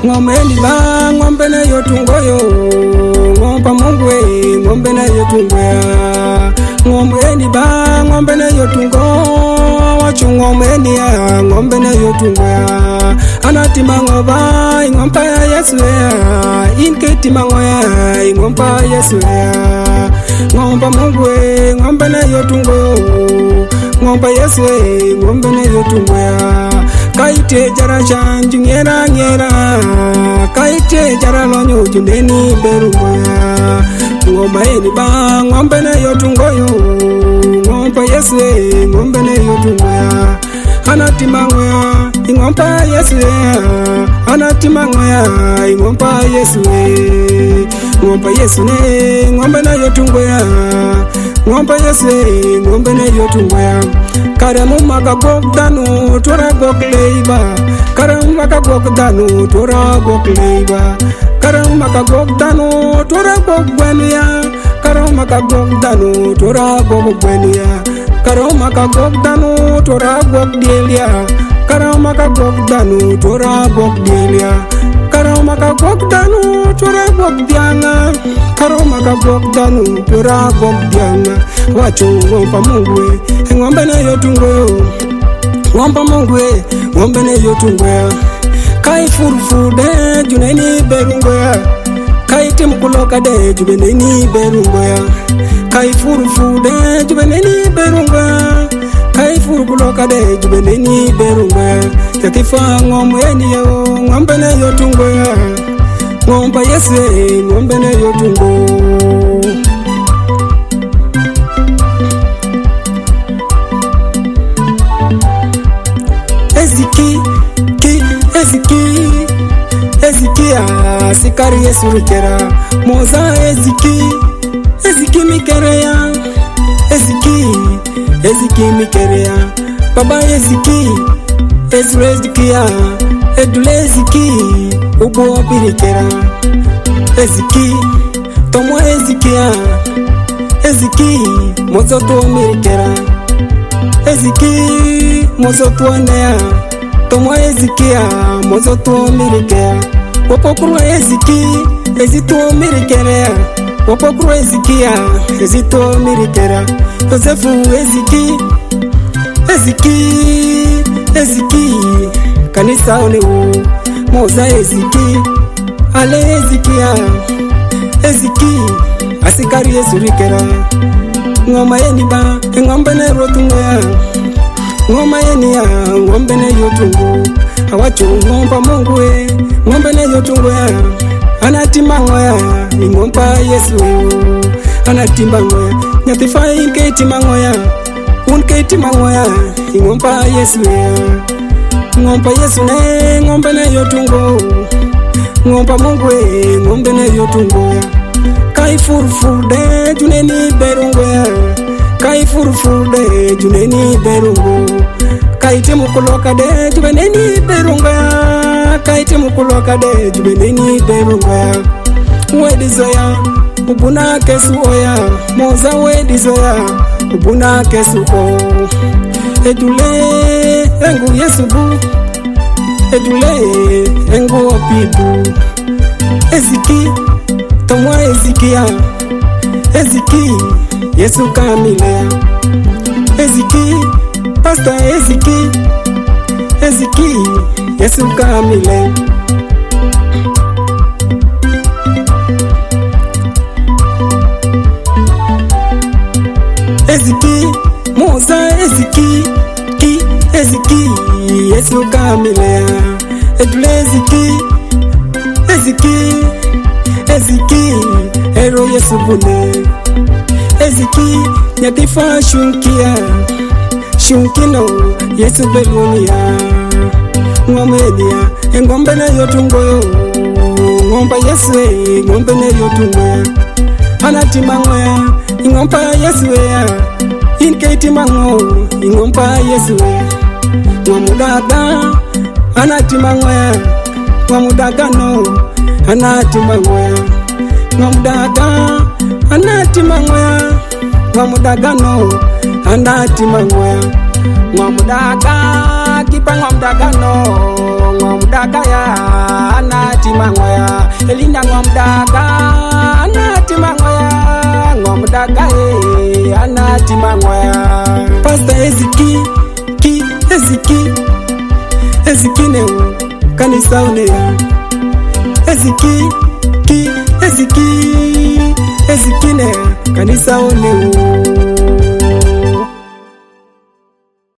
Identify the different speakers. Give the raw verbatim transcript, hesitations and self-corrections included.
Speaker 1: ngombe ni ba ngombe na yotungoyo ngomba Mungu e ngombe na yotungoya ngombe ni ba ngombe na yotungo wachu ngombe ni ya ngombe na yotungoya anatima ngoba ngomba ya Yesu ya inketi mangoya ngomba Yesu ya ngomba Mungu e ngombe na yotungoyo ngomba Yesu e ngombe na yotungoya kaite jara chanju ngera ngera kaite jara lonyo jundeni berungoya ngomba eni ba ngombe na yotungoyo ngomba Yesu e ngombe na yotungoya anatima ngoya ngomba Yesu e anatima ngoya ngomba Yesu e ngomba Yesu ne ngombe na yotungoya ngomba Yesu e ngombe na yotungoya karamu maka gokdanu tora gokleiba karamu maka gokdanu tora gokleiba karamu maka gokdanu tora gokgwenuya karamu maka gokdanu tora gokgwenuya karamu maka gokdanu tora gokdelia karamu maka gokdanu tora gokdelia karamu maka gokdanu tora gokdianga karamu maka gokdanu tora gokdianga wacho ngomba Mungu e ngombe na yotungoyo ngomba Mungu e ngombe na yotungoya kai furfude juneni berungoya kai timkuloka de juneni berungoya kai furfude juneni berungoya kai furkuloka de juneni berungoya yakifa ngombe ni yo ngombe na yotungoya ngomba Yesu e ngombe na yotungoyo Eziki, ki, eziki, eziki ya sikari Yesu rikera moza eziki, eziki mikerea eziki, eziki mikerea baba eziki, ezure eziki ya edule eziki, ubo birikera eziki, tomo eziki ya eziki, mozo to mirikera eziki mozo tuonea tomo ezikia mozo tu mirikea wapokuru eziki ezitu mirikea wapokuru ezikia ezitu mirikea Yosefu eziki eziki eziki kanisa oleu moza eziki ale ezikia eziki asikari Yesu rikera ngoma yeniba ngombe na rotungoya ngoma yeni ya ngombe na yotungo awacho ngomba Mungu e ngombe na yotungo ya anatima ngoya ngomba Yesu anatimba ngoya nyatifa inketi mangoya unketi mangoya ngomba Yesu ngomba Yesu ne ngombe na yotungo ngomba Mungu e ngombe na yotungo ya kai furfude juneni berungoya kai furfude juneni berungo kai timukuloka de juneni berungoya kai timukuloka de juneni berungoya wedi zoya ubuna kesu oya moza wedi zoya ubuna kesu o edule engu Yesu bu edule engu opibu eziki tomo ezikia eziki Yesu kamilea eziki pasta eziki eziki Yesu kamilea eziki moza eziki ki eziki Yesu kamilea edule eziki eziki eziki ero Yesu bune eziki nyatifa shunkia shunkino Yesu belunia ngomenia ngombe na yotungoyo ngomba Yesu e ngombe na yotungoya anatima ngoya ngomba Yesu ya inketi mango ngomba Yesu ngomudaga anatima ngoya ngomudaga no anatima ngoya ngomudaga anatima ngoya ngomudaga no anatima ngoya ngomudaga kipa ngomudaga no ngomudaga ya anatima mangoya elinda ngomdaga anati mangoya ngomdaga eh anati mangoya Pastor Eziki ki Eziki Eziki ne kanisa une Eziki ki Eziki Eziki ne kanisa une